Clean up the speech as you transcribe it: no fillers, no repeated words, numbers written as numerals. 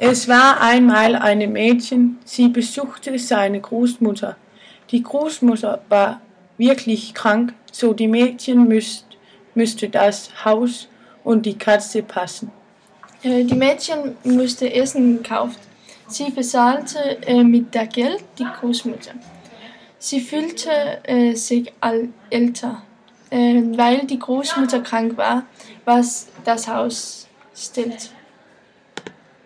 Es war einmal ein Mädchen, sie besuchte seine Großmutter. Die Großmutter war wirklich krank, so die Mädchen müsste das Haus und die Katze passen. Die Mädchen musste Essen kaufen. Sie bezahlte mit der Geld die Großmutter. Sie fühlte sich älter, weil die Großmutter krank war, was das Haus stellt.